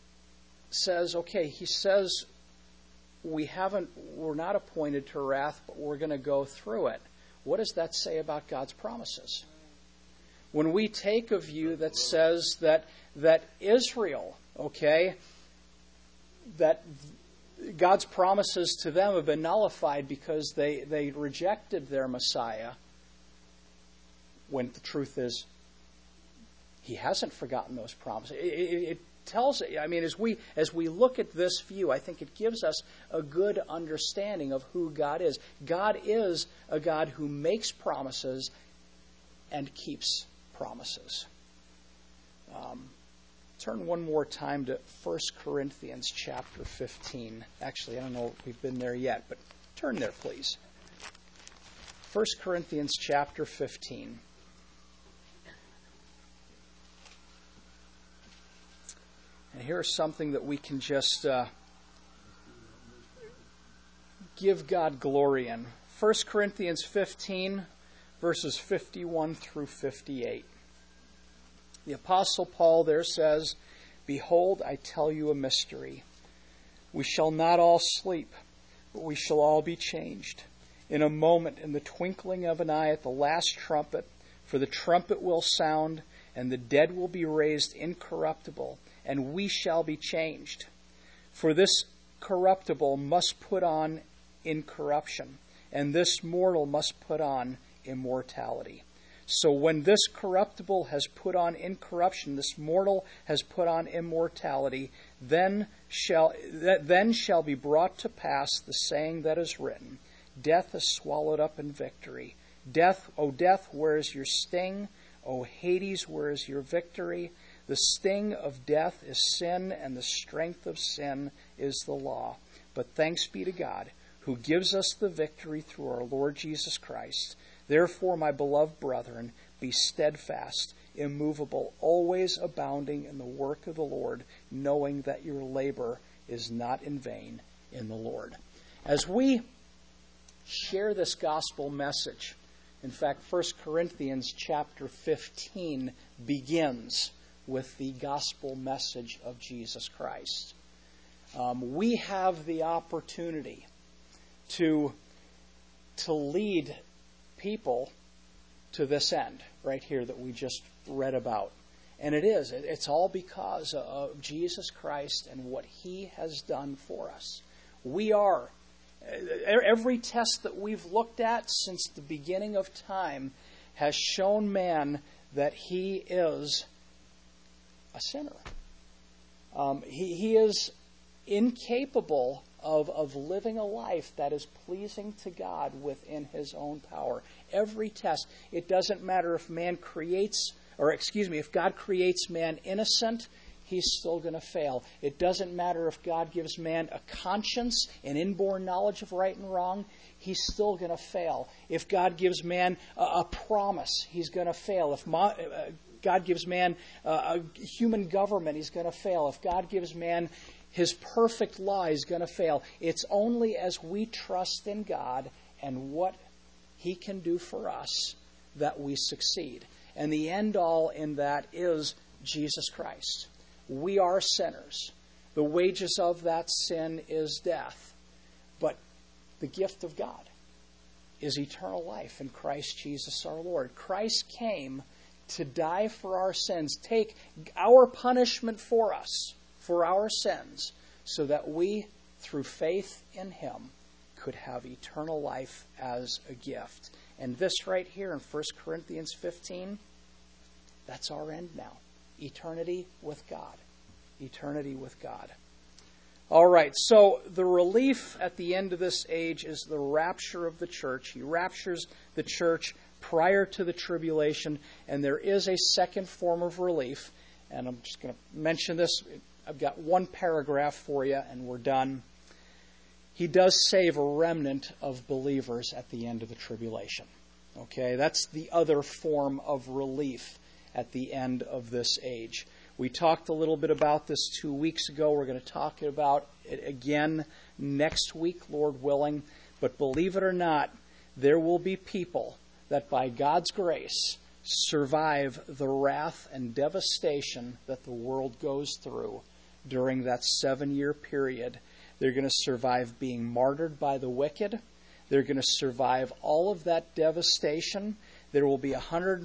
says, okay, He says we're not appointed to wrath, but we're going to go through it, what does that say about God's promises? When we take a view that says that Israel, okay, that God's promises to them have been nullified because they rejected their Messiah, when the truth is He hasn't forgotten those promises. It tells it. I mean, as we look at this view, I think it gives us a good understanding of who God is. God is a God who makes promises and keeps promises. Turn one more time to 1 Corinthians chapter 15. Actually, I don't know if we've been there yet, but turn there, please. 1 Corinthians chapter 15. And here's something that we can just give God glory in 1 Corinthians 15, verses 51 through 58. The Apostle Paul there says, "Behold, I tell you a mystery. We shall not all sleep, but we shall all be changed. In a moment, in the twinkling of an eye, at the last trumpet, for the trumpet will sound, and the dead will be raised incorruptible, and we shall be changed. For this corruptible must put on incorruption, and this mortal must put on immortality. So when this corruptible has put on incorruption, this mortal has put on immortality, then shall be brought to pass the saying that is written, Death is swallowed up in victory. Death, O death, where is your sting? O Hades, where is your victory? The sting of death is sin, and the strength of sin is the law. But thanks be to God, who gives us the victory through our Lord Jesus Christ. Therefore, my beloved brethren, be steadfast, immovable, always abounding in the work of the Lord, knowing that your labor is not in vain in the Lord." As we share this gospel message, in fact, 1 Corinthians chapter 15 begins with the gospel message of Jesus Christ. We have the opportunity to lead people to this end right here that we just read about. And it's all because of Jesus Christ and what He has done for us. Every test that we've looked at since the beginning of time has shown man that he is a sinner. He is incapable of living a life that is pleasing to God within his own power. Every test, it doesn't matter if if God creates man innocent, he's still going to fail. It doesn't matter if God gives man a conscience, an inborn knowledge of right and wrong, he's still going to fail. If God gives man a promise, he's going to fail. If God gives man a human government, he's going to fail. If God gives man His perfect law, he's going to fail. It's only as we trust in God and what He can do for us that we succeed. And the end all in that is Jesus Christ. We are sinners. The wages of that sin is death. But the gift of God is eternal life in Christ Jesus our Lord. Christ came to die for our sins, take our punishment for us, for our sins, so that we, through faith in Him, could have eternal life as a gift. And this right here in 1 Corinthians 15, that's our end now. Eternity with God. Eternity with God. All right, so the relief at the end of this age is the rapture of the church. He raptures the church prior to the tribulation, and there is a second form of relief. And I'm just going to mention this. I've got one paragraph for you, and we're done. He does save a remnant of believers at the end of the tribulation. Okay, that's the other form of relief at the end of this age. We talked a little bit about this 2 weeks ago. We're going to talk about it again next week, Lord willing. But believe it or not, there will be people that by God's grace survive the wrath and devastation that the world goes through during that 7-year period. They're going to survive being martyred by the wicked. They're going to survive all of that devastation. There will be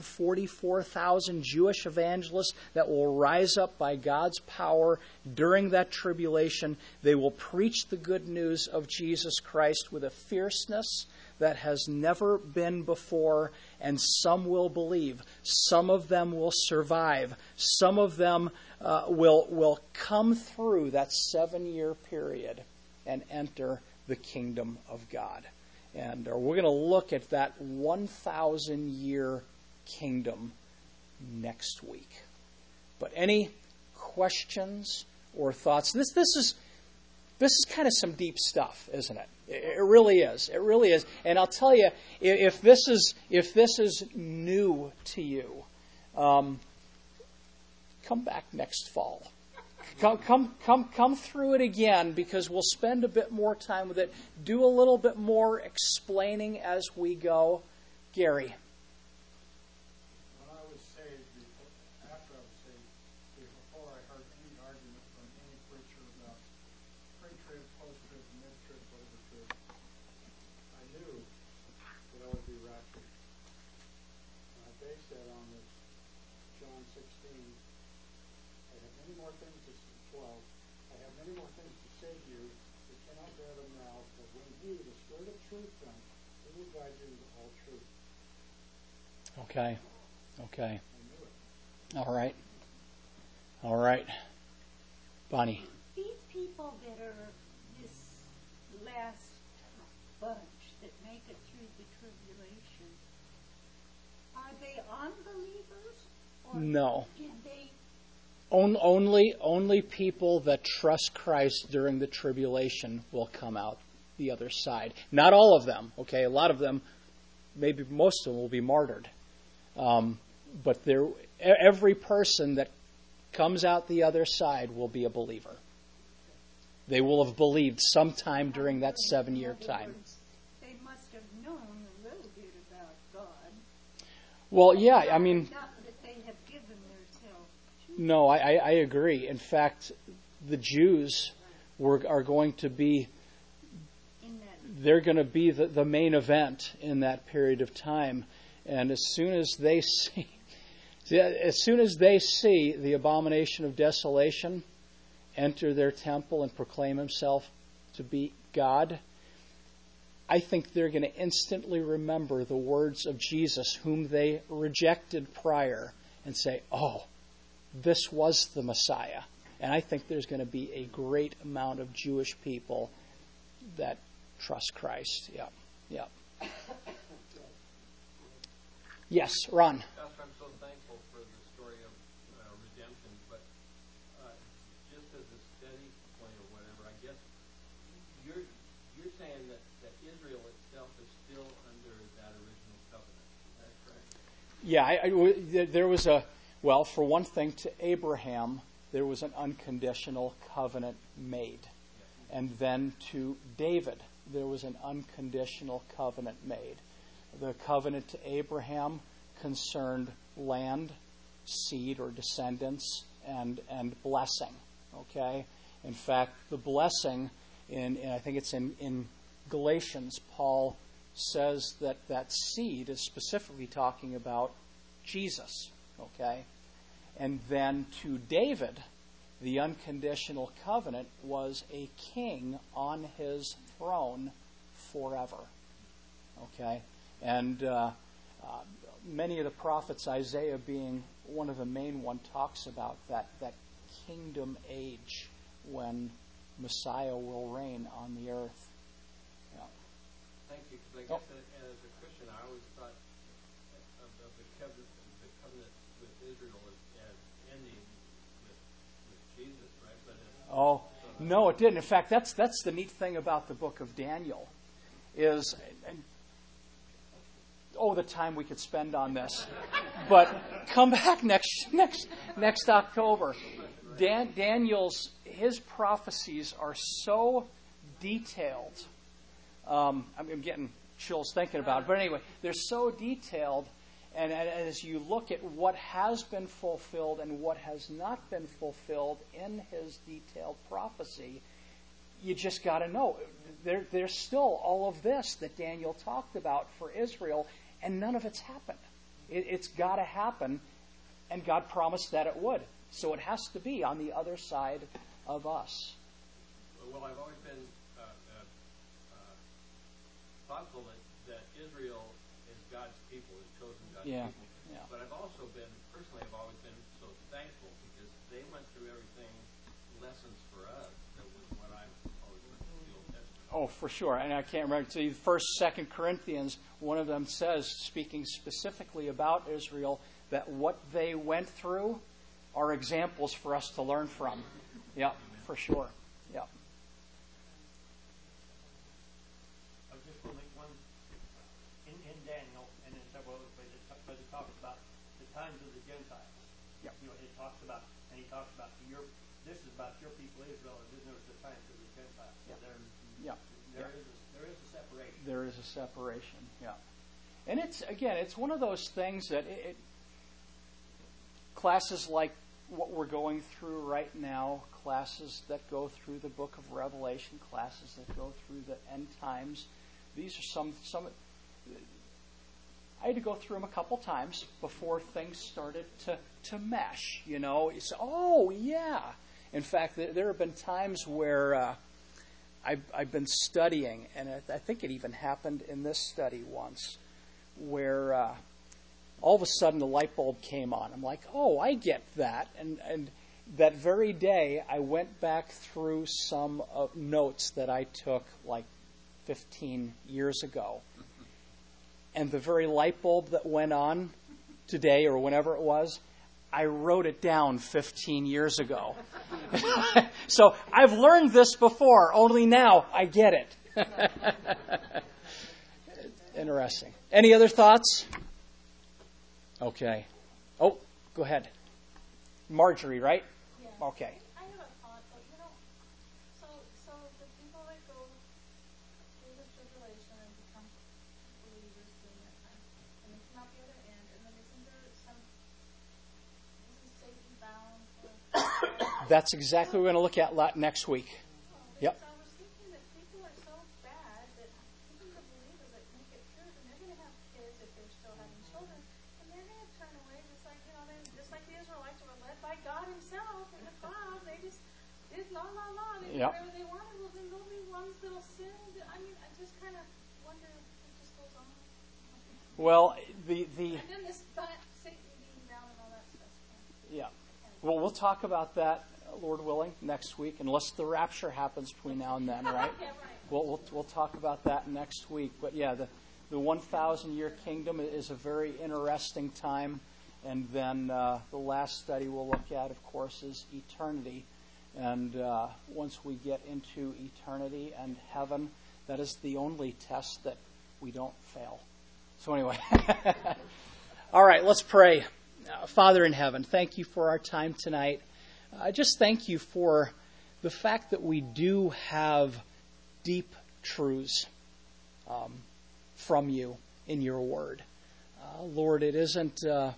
144,000 Jewish evangelists that will rise up by God's power during that tribulation. They will preach the good news of Jesus Christ with a fierceness that has never been before, and some will believe. Some of them will survive. Some of them will come through that 7-year period and enter the kingdom of God. And we're going to look at that 1,000-year kingdom next week. But any questions or thoughts? This is kind of some deep stuff, isn't it? It really is. It really is. And I'll tell you, if this is new to you, come back next fall. Come through it again, because we'll spend a bit more time with it. Do a little bit more explaining as we go. Gary. When I was saved, after I was saved, before I heard any argument from any preacher about pre-trib, post-trib, mid-trib, over-trib, I knew that I would be raptured. And I based that on this John 16. I have many more things to 12. I have many more things to say to you that cannot bear them now, but when he, the Spirit of truth, comes, he will guide you into all truth. Okay. I knew it. All right. Bonnie. These people that are this last bunch that make it through the tribulation, are they unbelievers? Or No. Did they? Only people that trust Christ during the tribulation will come out the other side. Not all of them, okay? A lot of them, maybe most of them, will be martyred. But every person that comes out the other side will be a believer. They will have believed sometime during that 7-year time. They must have known a little bit about God. Well, yeah, I mean... Not that they have given themselves to. No, I agree. In fact, the Jews are going to be... They're going to be the main event in that period of time. And as soon as they see the abomination of desolation enter their temple and proclaim himself to be God, I think they're going to instantly remember the words of Jesus, whom they rejected prior, and say, oh, this was the Messiah. And I think there's going to be a great amount of Jewish people that trust Christ. Yeah. Yes, Ron. Pastor, I'm so thankful for the story of redemption, but just as a steady point or whatever, I guess you're saying that Israel itself is still under that original covenant. Is that correct? Yeah, there was for one thing, to Abraham, there was an unconditional covenant made. And then to David, there was an unconditional covenant made. The covenant to Abraham concerned land, seed or descendants, and blessing. Okay? In fact, the blessing, I think it's in Galatians, Paul says that seed is specifically talking about Jesus. Okay? And then to David, the unconditional covenant was a king on his throne forever. Okay? And many of the prophets, Isaiah being one of the main one, talks about that kingdom age when Messiah will reign on the earth. Yeah. Thank you, because I guess as a Christian, I always thought of the covenant with Israel as ending with Jesus, right? But no, it didn't. In fact, that's the neat thing about the book of Daniel is... the time we could spend on this. But come back next October. Daniel's, his prophecies are so detailed. I'm getting chills thinking about it. But anyway, they're so detailed. And as you look at what has been fulfilled and what has not been fulfilled in his detailed prophecy, you just got to know. There's still all of this that Daniel talked about for Israel, and none of it's happened. It's got to happen, and God promised that it would. So it has to be on the other side of us. Well, I've always been thoughtful that Israel is God's people, is chosen God's people. Yeah. But I've also been, personally, I've always been so thankful because they went through everything, lessons for us. That was what I've always learned in the Old Testament. Oh, for sure. And I can't remember. See, 1st, 2nd Corinthians, one of them says, speaking specifically about Israel, that what they went through are examples for us to learn from. Yeah, for sure. Yeah. I was just going to make one in Daniel and in several other places, but it talks about the times of the Gentiles. Yep. It talks about, and he talks about this is about Yeah. There is a separation. There is a separation, yeah. And it's one of those things that classes like what we're going through right now, classes that go through the book of Revelation, classes that go through the end times, these are some I had to go through them a couple times before things started to mesh, you know. It's, oh, yeah. In fact, there have been times where I've been studying, and I think it even happened in this study once, where all of a sudden the light bulb came on. I'm like, oh, I get that. And that very day, I went back through some notes that I took like 15 years ago. And the very light bulb that went on today or whenever it was, I wrote it down 15 years ago. So I've learned this before, only now I get it. Interesting. Any other thoughts? Okay. Oh, go ahead. Marjorie, right? Yeah. Okay. I have a thought, but so the people that go through the tribulation and become believers during that time, and they come out the other end, and then isn't Satan bound for That's exactly what we're going to look at next week. Yep. I was thinking that people are so bad that even the believers that make it through, and they're going to have kids if they're still having children, and they're going to turn away just like the Israelites were led by God Himself in the cloud. They just did la la la. They did whatever they wanted. Well, then they'll be ones that'll sin. I mean, I just kind of wonder if it just goes on. Well, And then this Satan being down and all that stuff. Yeah. Well, we'll talk about that, Lord willing, next week, unless the rapture happens between now and then, right? Yeah, right. We'll talk about that next week. But yeah, the 1,000-year kingdom is a very interesting time. And then the last study we'll look at, of course, is eternity. And once we get into eternity and heaven, that is the only test that we don't fail. So anyway, all right, let's pray. Father in heaven, thank you for our time tonight. Just thank you for the fact that we do have deep truths from you in your word. Lord, it isn't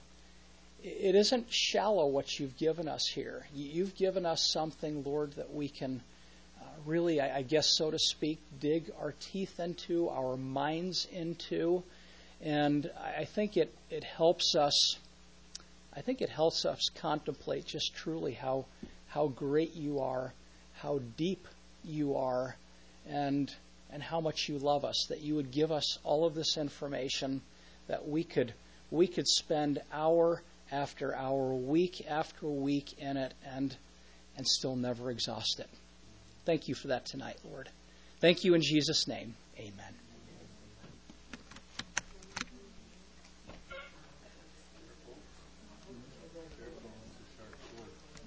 shallow what you've given us here. You've given us something, Lord, that we can really, I guess, so to speak, dig our teeth into, our minds into. And I think it helps us. I think it helps us contemplate just truly how great you are, how deep you are, and how much you love us. That you would give us all of this information, that we could spend hour after hour, week after week in it, and still never exhaust it. Thank you for that tonight, Lord. Thank you in Jesus' name. Amen.